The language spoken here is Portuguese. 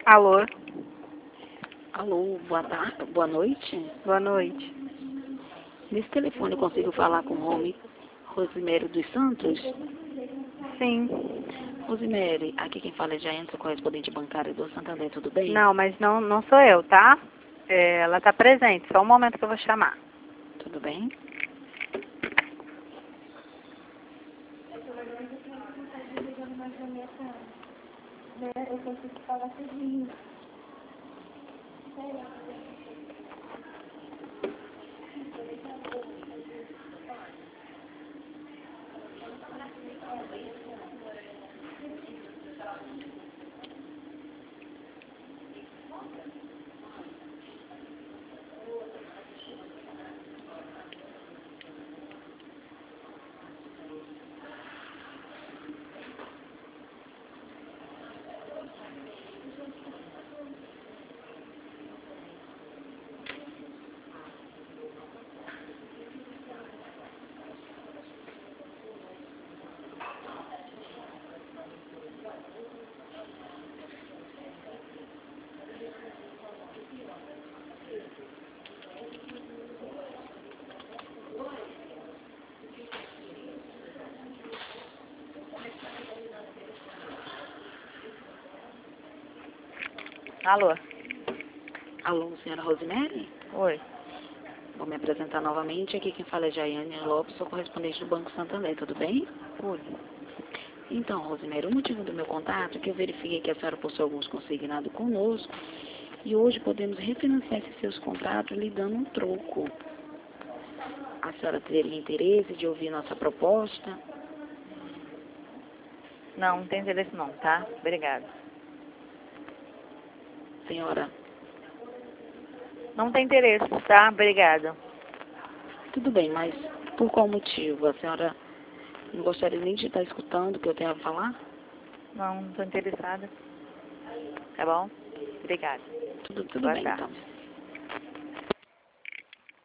Alô? Alô, boa tarde, boa noite. Boa noite. Nesse telefone eu consigo falar com o homem Rosimério dos Santos? Sim. Rosimério, aqui quem fala é Jaiane, sou correspondente bancário do Santander, tudo bem? Não, mas não sou eu, tá? Ela tá presente, só um momento que eu vou chamar. Tudo bem? Eu consigo falar sozinho. Alô? Alô, senhora Rosimério? Oi. Vou me apresentar novamente. Aqui quem fala é Jaiane Lopes, sou correspondente do Banco Santander, tudo bem? Oi. Então, Rosimério, o motivo do meu contato é que eu verifiquei que a senhora possui alguns consignados conosco e hoje podemos refinanciar esses seus contratos lhe dando um troco. A senhora teria interesse de ouvir nossa proposta? Não tem interesse não, tá? Obrigada. Senhora, Não tem interesse, tá? Obrigada. tudo bem, mas por qual motivo? A senhora não gostaria nem de estar escutando o que eu tenho a falar? Não tô interessada. Tá bom? Obrigada. Tudo Boa bem, tarde. então.